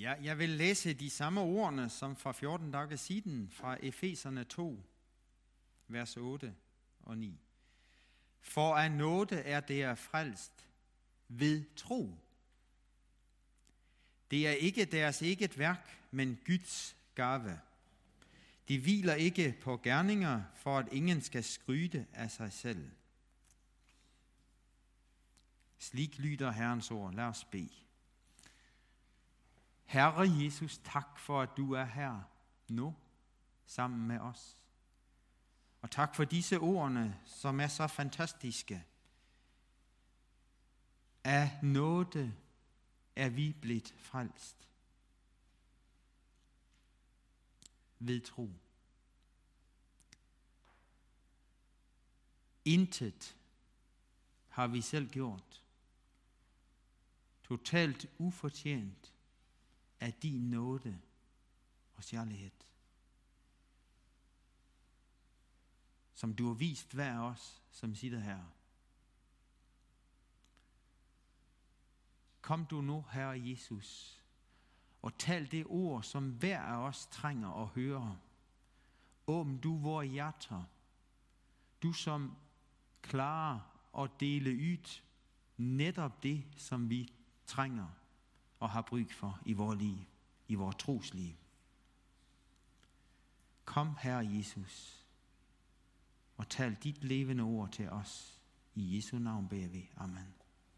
Ja, jeg vil læse de samme ordene som for 14 dage siden fra Efeserne 2, vers 8 og 9. For af nåde er det frelst ved tro. Det er ikke deres eget værk, men Guds gave. De hviler ikke på gerninger, for at ingen skal skryde af sig selv. Slik lyder Herrens ord. Lad os bede. Herre Jesus, tak for, at du er her nu sammen med os. Og tak for disse ordene, som er så fantastiske. Af nåde er vi blevet frelst. Ved tro. Intet har vi selv gjort. Totalt ufortjent af din nåde og kærlighed, som du har vist hver af os, som sidder her. Kom du nu, Herre Jesus, og tal det ord, som hver af os trænger at høre. Åbn du vores hjerter, du som klarer at dele ud netop det, som vi trænger og har brug for i vores liv, i vores trosliv. Kom, Herre Jesus, og tal dit levende ord til os. I Jesu navn beder vi. Amen.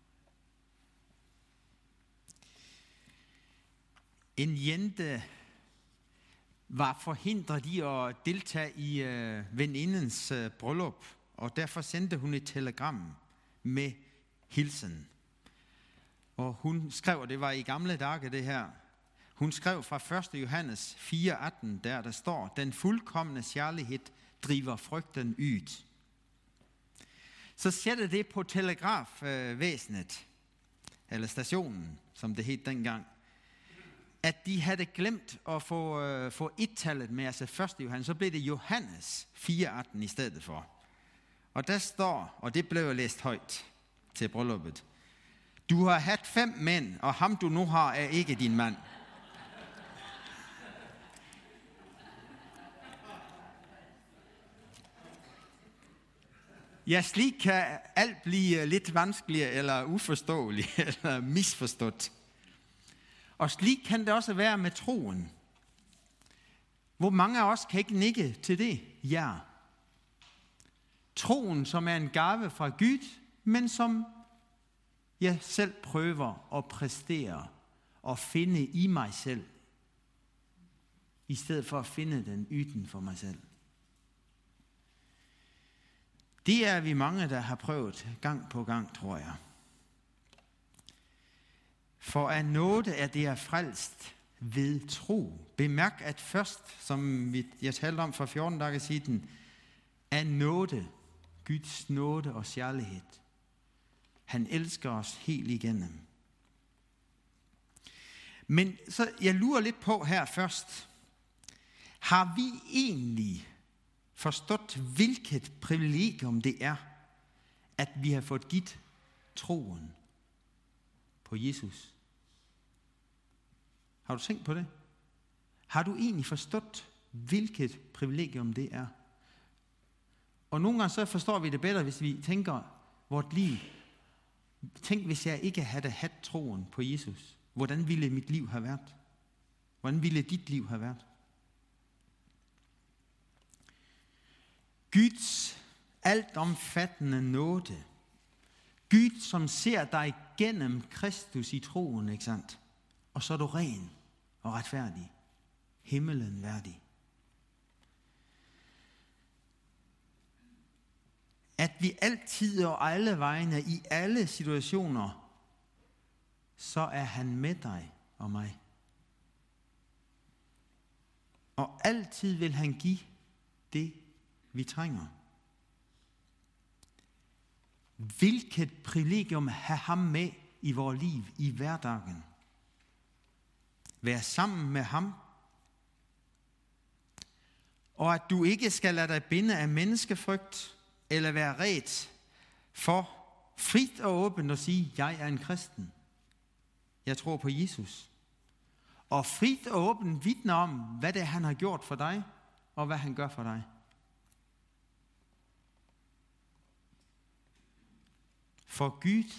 En jente var forhindret i at deltage i venindens bryllup, og derfor sendte hun et telegram med hilsen. Og hun skrev, og det var i gamle dage det her, hun skrev fra 1. Johannes 4:18, der står, den fuldkomne kærlighed driver frygten ud. Så sætter det på telegrafvæsenet, eller stationen, som det hed dengang, at de havde glemt at få et-tallet med, altså 1. Johannes, så blev det Johannes 4:18 i stedet for. Og der står, og det blev læst højt til brylluppet, du har haft 5 mænd, og ham du nu har er ikke din mand. Ja, slik kan alt blive lidt vanskeligere, eller uforståeligt, eller misforstået. Og slik kan det også være med troen. Hvor mange af os kan ikke nikke til det? Ja. Troen, som er en gave fra Gud, men som jeg selv prøver at præstere og finde i mig selv, i stedet for at finde den uden for mig selv. Det er vi mange, der har prøvet gang på gang, tror jeg. For af nåde er det frelst ved tro. Bemærk, at først, som jeg talte om for 14 dage siden, af nåde, Guds nåde og kærlighed. Han elsker os helt igennem. Men så jeg lurer lidt på her først. Har vi egentlig forstået, hvilket privilegium det er, at vi har fået givet troen på Jesus? Har du tænkt på det? Har du egentlig forstået, hvilket privilegium det er? Og nogle gange så forstår vi det bedre, hvis vi tænker vort liv. Tænk, hvis jeg ikke havde haft troen på Jesus. Hvordan ville mit liv have været? Hvordan ville dit liv have været? Guds altomfattende nåde. Gud, som ser dig gennem Kristus i troen, ikke sandt? Og så er du ren og retfærdig. Himmelen værdig. At vi altid og alle vegne, i alle situationer, så er han med dig og mig. Og altid vil han give det, vi trænger. Hvilket privilegium have ham med i vores liv, i hverdagen. Vær sammen med ham. Og at du ikke skal lade dig binde af menneskefrygt, eller være ret for frit og åbent at sige, jeg er en kristen. Jeg tror på Jesus. og frit og åbent vidner om, hvad det er, han har gjort for dig, og hvad han gør for dig. For Gud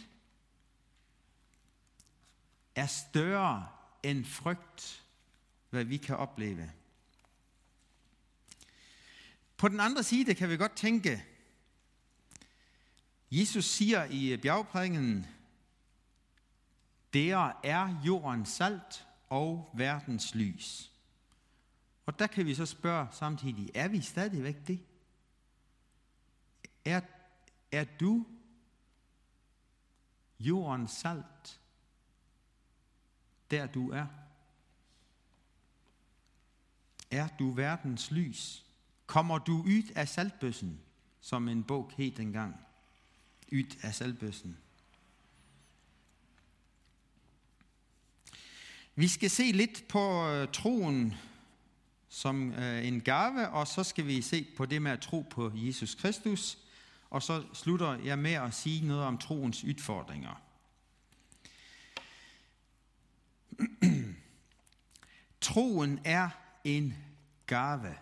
er større end frygt, hvad vi kan opleve. På den andre side kan vi godt tænke, Jesus siger i bjergprædikenen, dere er jordens salt og verdens lys. Og der kan vi så spørge samtidig, er vi stadigvæk det? Er du jordens salt, der du er? Er du verdens lys? Kommer du ud af saltbøssen, som en bog hed engang? Ud af saltbøssen. Vi skal se lidt på troen som en gave, og så skal vi se på det med at tro på Jesus Kristus, og så slutter jeg med at sige noget om troens udfordringer. Troen er en gave.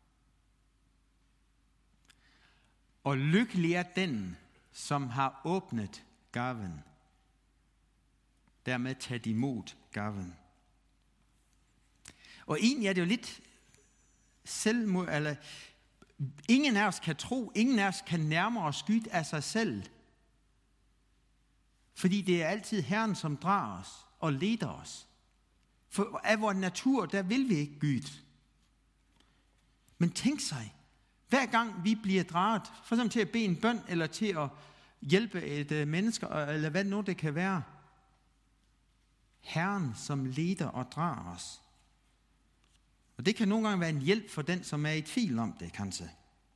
Og lykkelig er den, som har åbnet gaven. Dermed taget imod gaven. Og egentlig er det jo lidt ingen af os kan tro, ingen af os kan nærme os Gud af sig selv. Fordi det er altid Herren, som drager os og leder os. For af vores natur, der vil vi ikke Gud. Men tænk sig, hver gang vi bliver draget, for eksempel til at bede en bøn, eller til at hjælpe et menneske, eller hvad nu det kan være. Herren, som leder og drager os. Og det kan nogle gange være en hjælp for den, som er i tvivl om det, kanskje.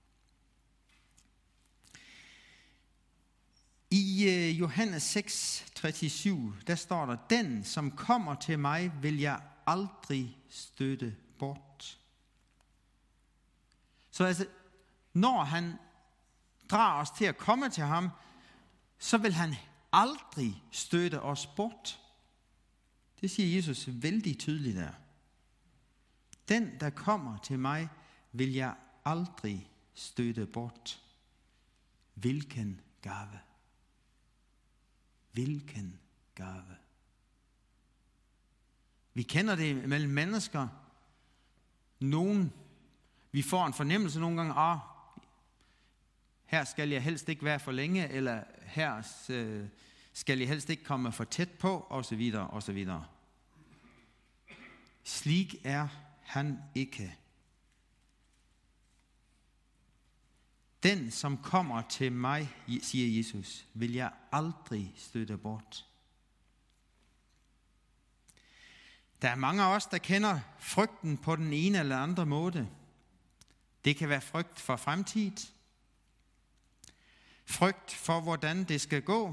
I Johannes 6, 37, der står der, den, som kommer til mig, vil jeg aldrig støtte bort. Så altså, når han drager os til at komme til ham, så vil han aldrig støtte os bort. Det siger Jesus vældig tydeligt der. Den, der kommer til mig, vil jeg aldrig støtte bort. Hvilken gave. Hvilken gave. Vi kender det mellem mennesker. Vi får en fornemmelse nogle gange, her skal jeg helst ikke være for længe, eller her skal jeg helst ikke komme for tæt på, osv. osv. Slik er han ikke. Den, som kommer til mig, siger Jesus, vil jeg aldrig støtte bort. Der er mange af os, der kender frygten på den ene eller andre måde. Det kan være frygt for fremtid. Frygt for, hvordan det skal gå.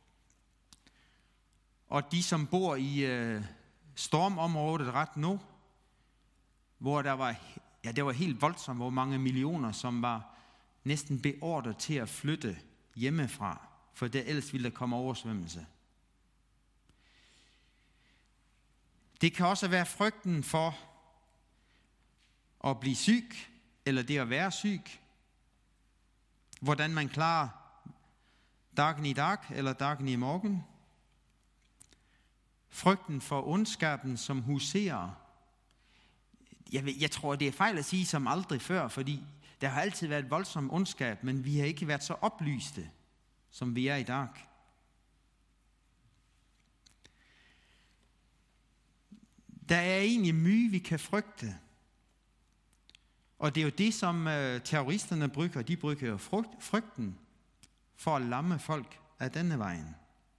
Og de, som bor i stormområdet ret nu, hvor det var helt voldsomt, hvor mange millioner, som var næsten beordret til at flytte hjemmefra, for det ellers ville der komme oversvømmelse. Det kan også være frygten for at blive syg, eller det at være syg. Hvordan man klarer dagen i dag, eller dagen i morgen. Frygten for ondskaben, som huserer. Jeg tror, det er fejl at sige som aldrig før, fordi der har altid været voldsom ondskab, men vi har ikke været så oplyste, som vi er i dag. Der er egentlig mye, vi kan frygte. Og det er jo det, som terroristerne bruger. De bruger jo frygten for at lamme folk af denne vejen.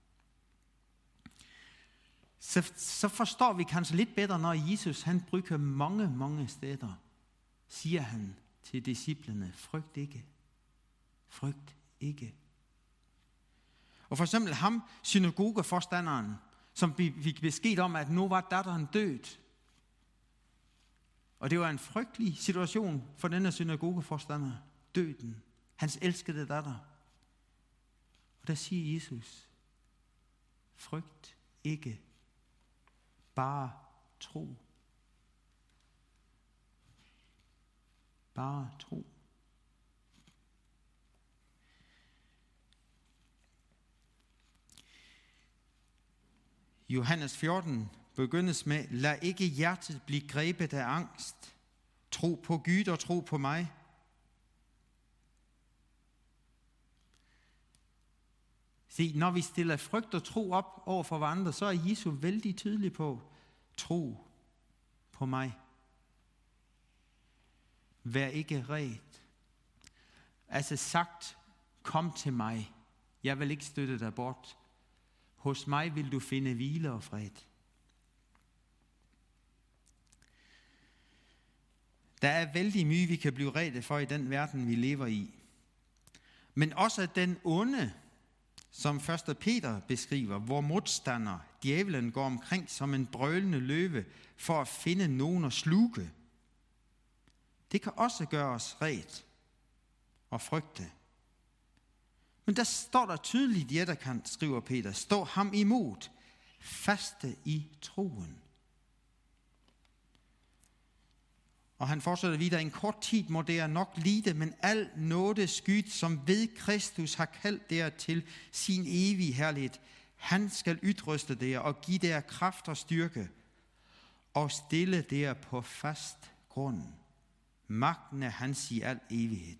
Så forstår vi kanskje lidt bedre, når Jesus han bruger mange steder, siger han til disciplene, frygt ikke. Frygt ikke. Og for eksempel ham, synagogeforstanderen, som fik besked om, at nu var datteren død. Og det var en frygtelig situation for denne synagogeforstander. Døden. Hans elskede datter. Og der siger Jesus, frygt ikke. Bare tro. Bare tro. Johannes 14 begyndes med, lad ikke hjertet blive grebet af angst. Tro på Gud og tro på mig. Se, når vi stiller frygt og tro op over for hverandre, så er Jesus vældig tydelig på, tro på mig. Vær ikke ræd. Altså sagt, kom til mig. Jeg vil ikke støtte dig bort. Hos mig vil du finde hvile og fred. Der er vældig mye, vi kan blive redde for i den verden, vi lever i. Men også den onde, som 1. Peter beskriver, hvor modstander, djævelen, går omkring som en brølende løve for at finde nogen at sluge. Det kan også gøre os ræd og frygte. Men der står der tydeligt i etterkant, skriver Peter, stå ham imod, faste i troen. Og han fortsætter videre, en kort tid må der nok lide, men al nåde skyld, som ved Kristus har kaldt der til sin evige herlighed, han skal udruste der og give der kraft og styrke, og stille der på fast grund. Magten er hans i al evighed.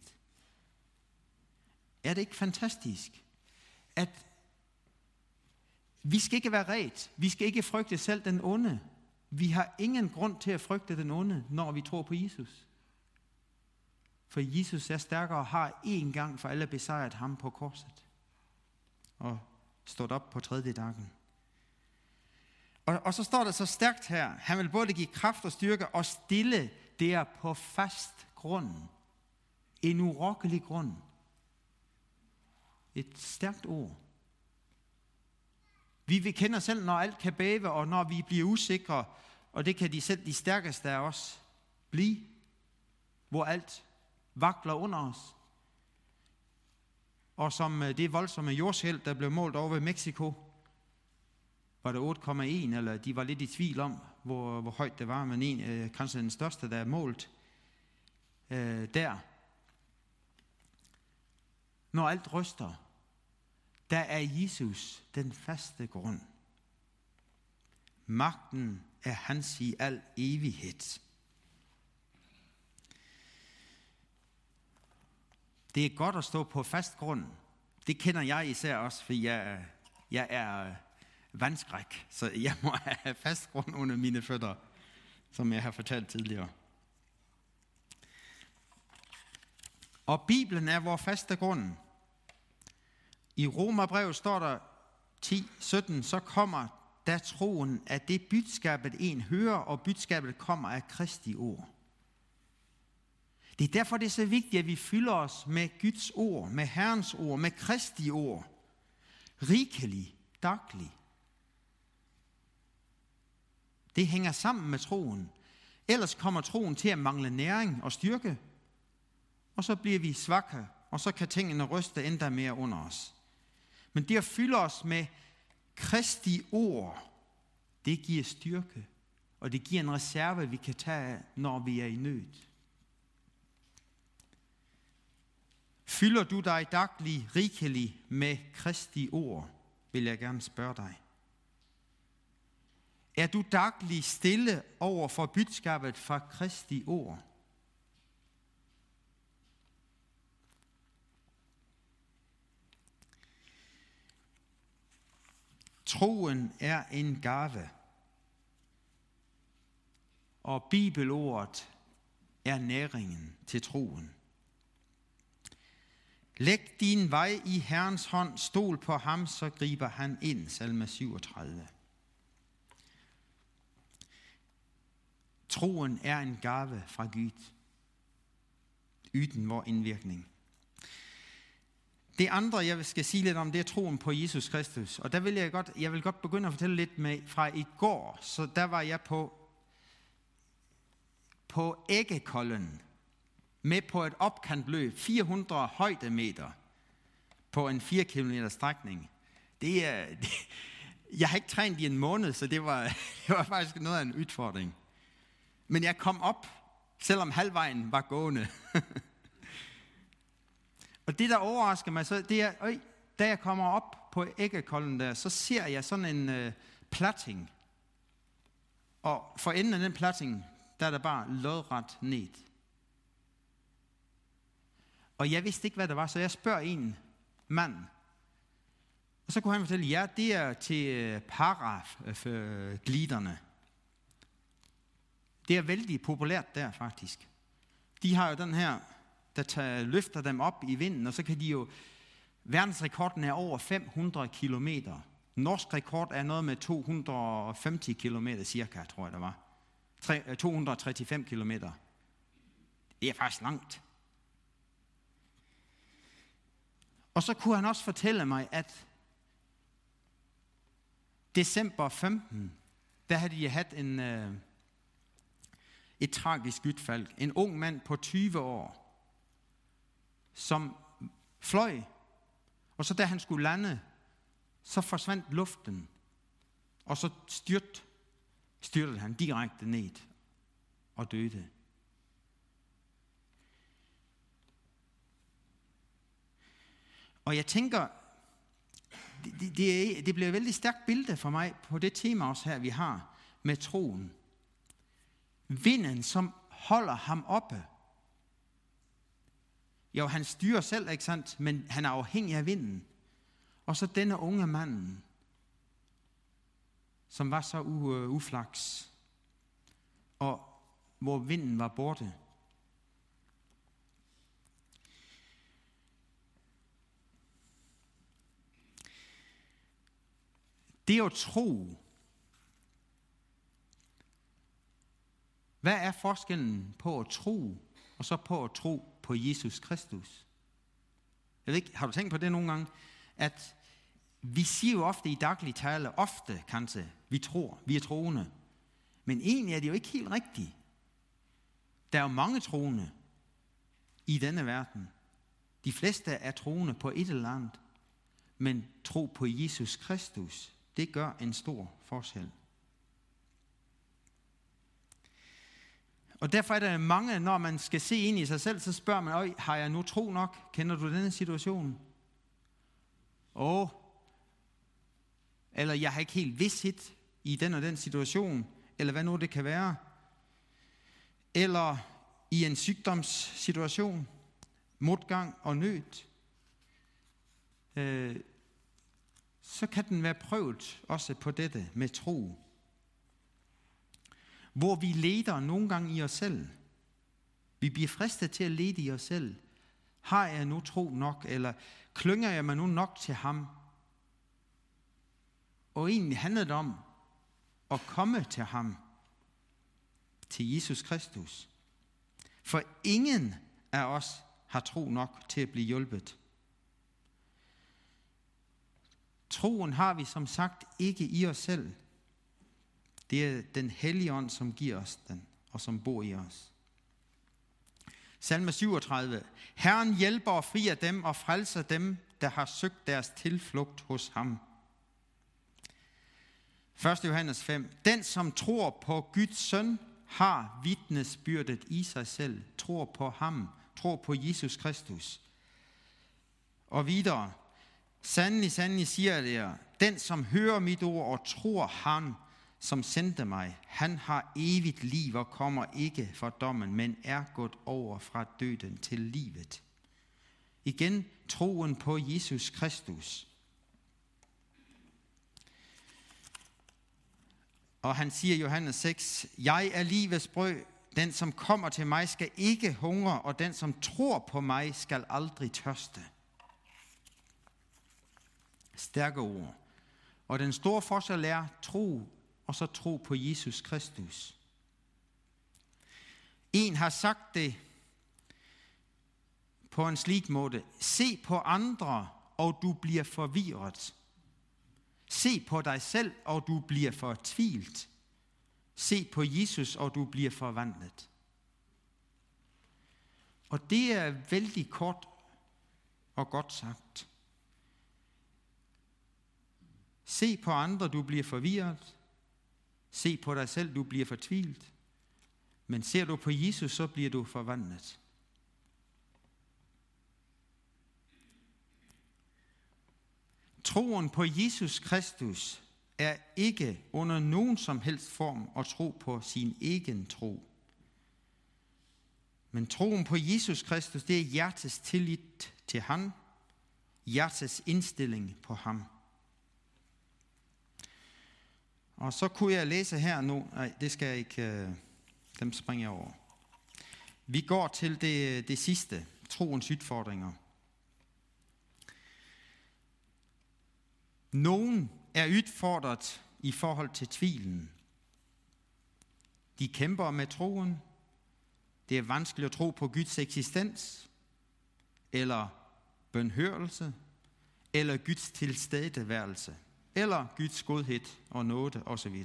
Er det ikke fantastisk, at vi skal ikke være ræd, vi skal ikke frygte selv den onde. Vi har ingen grund til at frygte den onde, når vi tror på Jesus. For Jesus er stærkere og har en gang for alle besejret ham på korset. Og stået op på tredje dagen. Og så står der så stærkt her, han vil både give kraft og styrke og stille der på fast grund. En urokkelig grund. Et stærkt ord. Vi kender selv, når alt kan bæve, og når vi bliver usikre, og det kan selv de stærkeste af os blive, hvor alt vakler under os. Og som det voldsomme jordskælv, der blev målt over ved Mexico, var det 8,1, eller de var lidt i tvivl om, hvor højt det var, men kanskje den største, der er målt der. Når alt ryster, der er Jesus den faste grund. Magten er hans i al evighed. Det er godt at stå på fast grund. Det kender jeg især også, for jeg er vandskræk, så jeg må have fast grund under mine fødder, som jeg har fortalt tidligere. Og Bibelen er vores faste grund. I Romerbrevet står der 10:17, så kommer der troen, at det budskabet en hører, og budskabet kommer af Kristi ord. Det er derfor, det er så vigtigt, at vi fylder os med Guds ord, med Herrens ord, med Kristi ord. Rikelig, daglig. Det hænger sammen med troen. Ellers kommer troen til at mangle næring og styrke, og så bliver vi svakke, og så kan tingene ryste endda mere under os. Men det at fylde os med Kristi ord, det giver styrke, og det giver en reserve, vi kan tage af, når vi er i nød. Fylder du dig daglig rikelig med Kristi ord, vil jeg gerne spørge dig. Er du daglig stille over for budskabet fra Kristi ord? Troen er en gave, og bibelordet er næringen til troen. Læg din vej i Herrens hånd, stol på ham, så griber han ind. Salme 37. Troen er en gave fra Gud, uden vor indvirkning. Det andre, jeg skal sige lidt om, det er troen på Jesus Kristus. Og der vil jeg vil godt begynde at fortælle lidt med fra i går. Så der var jeg på Æggekollen, med på et opkantløb, 400 højdemeter på en 4 kilometer strækning. Jeg har ikke trænet i en måned, så det var faktisk noget af en udfordring. Men jeg kom op, selvom halvvejen var gående. Og det, der overrasker mig, så det er, da jeg kommer op på æggekollen der, så ser jeg sådan en platting. Og for enden af den platting, der er der bare lodret ned. Og jeg vidste ikke, hvad det var, så jeg spørger en mand. Og så kunne han fortælle, ja, det er til paragliderne. Det er vældig populært der, faktisk. De har jo den her, der løfter dem op i vinden, og så kan de jo... Verdensrekorden er over 500 kilometer. Norsk rekord er noget med 250 kilometer cirka, tror jeg, der var. 235 kilometer. Det er faktisk langt. Og så kunne han også fortælle mig, at december 15, der havde de haft et tragisk udfald. En ung mand på 20 år, som fløj, og så da han skulle lande, så forsvandt luften, og så styrtede han direkte ned og døde. Og jeg tænker, det bliver et vældig stærkt billede for mig på det tema også her, vi har med troen. Vinden, som holder ham oppe. Jo, han styrer selv, ikke sandt? Men han er afhængig af vinden. Og så denne unge mand, som var så uflaks, og hvor vinden var borte. Det er jo tro. Hvad er forskellen på at tro, og så på at tro på Jesus Kristus? Jeg ved ikke, har du tænkt på det nogle gange? At vi siger jo ofte i daglig tale, kanskje, vi er troende. Men egentlig er det jo ikke helt rigtigt. Der er jo mange troende i denne verden. De fleste er troende på et eller andet. Men tro på Jesus Kristus, det gør en stor forskel. Og derfor er der mange, når man skal se ind i sig selv, så spørger man, har jeg nu tro nok? Kender du denne situation? Eller jeg har ikke helt vidsthed i den og den situation, eller hvad nu det kan være. Eller i en sygdomssituation, modgang og nød. Så kan den være prøvet også på dette med tro. Hvor vi leder nogle gange i os selv. Vi bliver fristet til at lede i os selv. Har jeg nu tro nok, eller klynger jeg mig nu nok til ham? Og egentlig handler det om at komme til ham, til Jesus Kristus. For ingen af os har tro nok til at blive hjulpet. Troen har vi som sagt ikke i os selv. Det er den hellige ånd, som giver os den, og som bor i os. Salme 37. Herren hjælper og frier dem og frelser dem, der har søgt deres tilflugt hos ham. 1. Johannes 5. Den, som tror på Guds søn, har vidnesbyrdet i sig selv. Tror på ham. Tror på Jesus Kristus. Og videre. Sandelig, sandelig siger jeg jer, den, som hører mit ord og tror ham, som sendte mig, han har evigt liv og kommer ikke for dommen, men er gået over fra døden til livet. Igen, troen på Jesus Kristus. Og han siger i Johannes 6, jeg er livets brød, den som kommer til mig skal ikke hungre, og den som tror på mig skal aldrig tørste. Stærke ord. Og den store forskel er tro, og så tro på Jesus Kristus. En har sagt det på en slik måde. Se på andre, og du bliver forvirret. Se på dig selv, og du bliver fortvivlet. Se på Jesus, og du bliver forvandlet. Og det er vældig kort og godt sagt. Se på andre, du bliver forvirret. Se på dig selv, du bliver fortvilet. Men ser du på Jesus, så bliver du forvandlet. Troen på Jesus Kristus er ikke under nogen som helst form at tro på sin egen tro. Men troen på Jesus Kristus, det er hjertets tillid til ham, hjertets indstilling på ham. Og så kunne jeg læse her nu, nej, det skal jeg ikke, dem springer jeg over. Vi går til det sidste, troens udfordringer. Nogen er udfordret i forhold til tvivlen. De kæmper med troen. Det er vanskeligt at tro på Guds eksistens, eller bønhørelse, eller Guds tilstedeværelse, eller Guds godhed og nåde osv.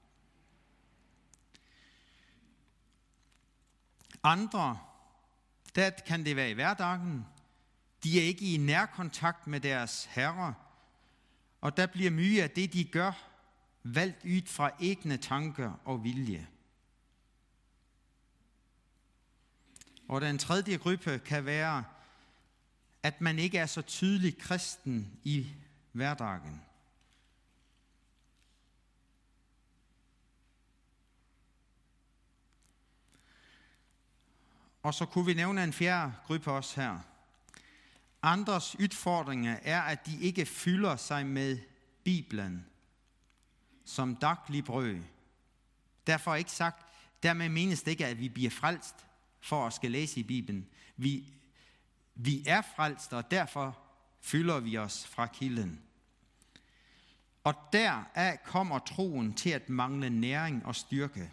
Andre, der kan det være i hverdagen. De er ikke i nærkontakt med deres herre, og der bliver mye af det, de gør, valgt ud fra egne tanker og vilje. Og den tredje gruppe kan være, at man ikke er så tydelig kristen i hverdagen. Og så kunne vi nævne en fjerde gruppe også her. Andres udfordringer er, at de ikke fylder sig med Bibelen som daglig brød. Derfor ikke sagt, dermed menes det ikke, at vi bliver frelst for at skal læse i Bibelen. Vi er frelst, og derfor fylder vi os fra kilden. Og deraf kommer troen til at mangle næring og styrke.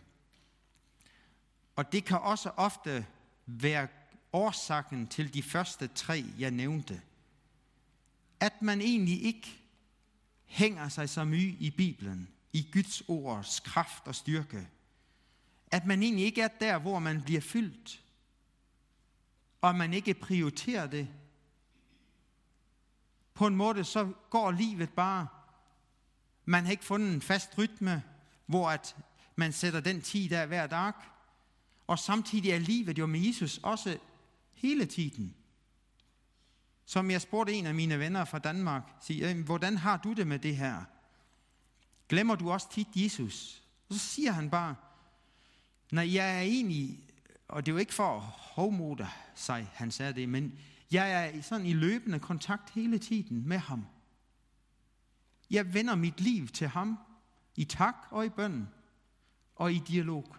Og det kan også ofte være årsagen til de første 3, jeg nævnte. At man egentlig ikke hænger sig så mye i Bibelen, i Guds ords kraft og styrke. At man egentlig ikke er der, hvor man bliver fyldt, og man ikke prioriterer det. På en måde, så går livet bare. Man har ikke fundet en fast rytme, hvor at man sætter den tid der hver dag. Og samtidig er livet jo med Jesus også hele tiden. Som jeg spurgte en af mine venner fra Danmark, siger, hvordan har du det med det her? Glemmer du også tit Jesus? Og så siger han bare, nej, jeg er egentlig, og det er jo ikke for at hovmode sig, han sagde det, men jeg er sådan i løbende kontakt hele tiden med ham. Jeg vender mit liv til ham, i tak og i bøn, og i dialog.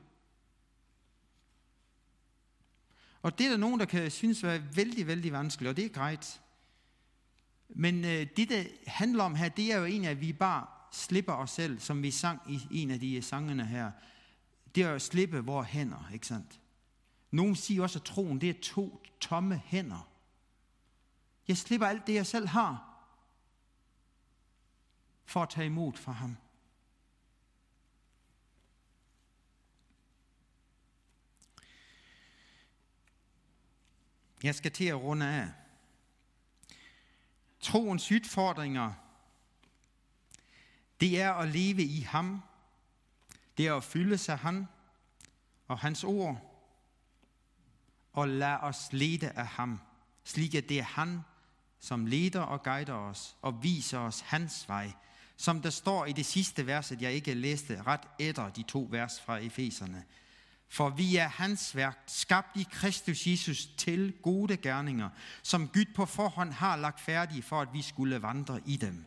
Og det er der nogen, der kan synes være vældig, vældig vanskeligt, og det er greit. Men det handler om her, det er jo egentlig, at vi bare slipper os selv, som vi sang i en af de sangene her. Det er at slippe vores hænder, ikke sandt? Nogen siger også, at troen, det er 2 tomme hænder. Jeg slipper alt det, jeg selv har, for at tage imod fra ham. Jeg skal til at runde af. Troens udfordringer, det er at leve i ham. Det er at fylde sig ham og hans ord. Og lad os lede af ham. Slik at det er han, som leder og guider os og viser os hans vej. Som der står i det sidste vers, at jeg ikke læste ret efter de 2 vers fra Efeserne. For vi er hans værk, skabt i Kristus Jesus til gode gerninger, som Gud på forhånd har lagt færdige for, at vi skulle vandre i dem.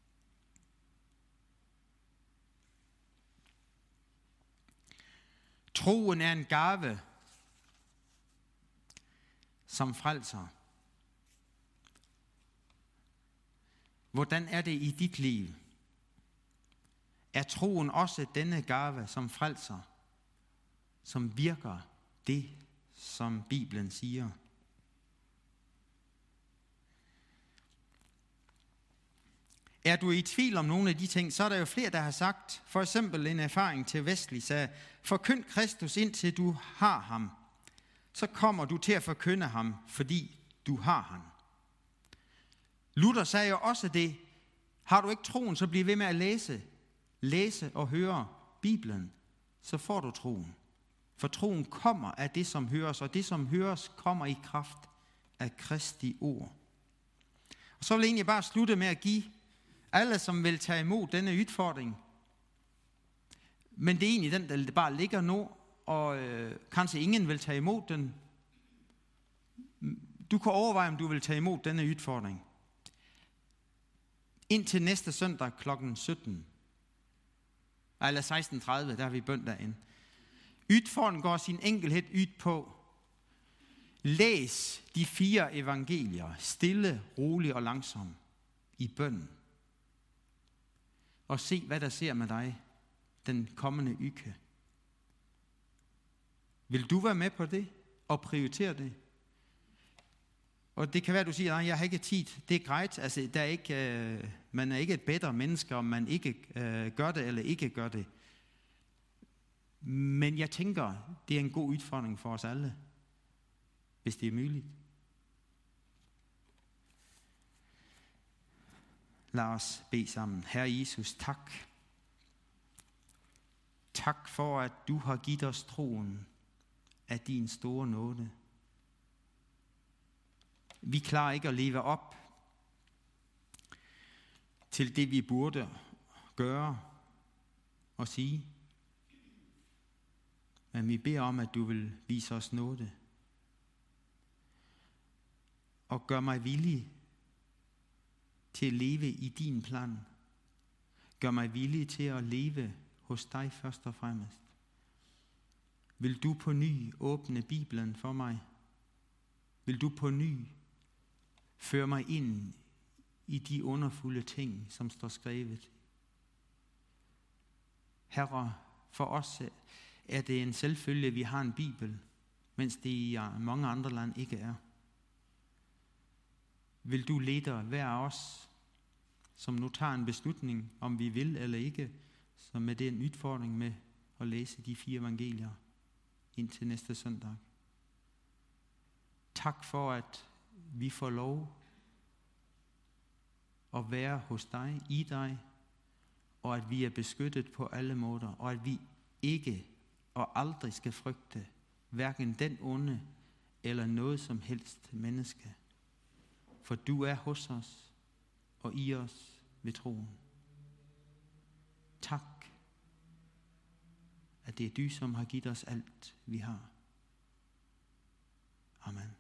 Troen er en gave, som frelser. Hvordan er det i dit liv? Er troen også denne gave, som frelser? Som virker det, som Bibelen siger. Er du i tvivl om nogle af de ting, så er der jo flere, der har sagt, for eksempel en erfaring til Wesley sagde, forkynd Kristus indtil du har ham, så kommer du til at forkynde ham, fordi du har ham. Luther sagde jo også det, Har du ikke troen, så bliv ved med at læse og høre Bibelen, så får du troen. For troen kommer af det, som høres, og det, som høres, kommer i kraft af Kristi ord. Og så vil jeg egentlig bare slutte med at give alle, som vil tage imod denne udfordring. Men det er egentlig den, der bare ligger nu, og kanskje ingen vil tage imod den. Du kan overveje, om du vil tage imod denne udfordring. Indtil næste søndag kl. 17. Eller 16.30, der har vi bøn derinde. Udfordringen går sin enkelhed ud på. Læs de 4 evangelier, stille, roligt og langsomt, i bøn. Og se, hvad der sker med dig den kommende uge. Vil du være med på det og prioritere det? Og det kan være, at du siger, at jeg har ikke tid. Det er greit. Altså, man er ikke et bedre menneske, om man ikke gør det eller ikke gør det. Men jeg tænker, det er en god udfordring for os alle, hvis det er muligt. Lad os bede sammen. Herre Jesus, tak. Tak for, at du har givet os troen af din store nåde. Vi klarer ikke at leve op til det, vi burde gøre og sige. Men vi beder om, at du vil vise os nåde. Og gør mig villig til at leve i din plan. Gør mig villig til at leve hos dig først og fremmest. Vil du på ny åbne Bibelen for mig? Vil du på ny føre mig ind i de underfulde ting, som står skrevet? Herre, for os er det en selvfølge, at vi har en Bibel, mens det i mange andre lande ikke er. Vil du lede hver af os, som nu tager en beslutning, om vi vil eller ikke, så med det en udfordring med at læse de 4 evangelier indtil næste søndag. Tak for, at vi får lov at være hos dig, i dig, og at vi er beskyttet på alle måder, og at vi ikke og aldrig skal frygte hverken den onde eller noget som helst menneske. For du er hos os og i os ved troen. Tak, at det er du, som har givet os alt, vi har. Amen.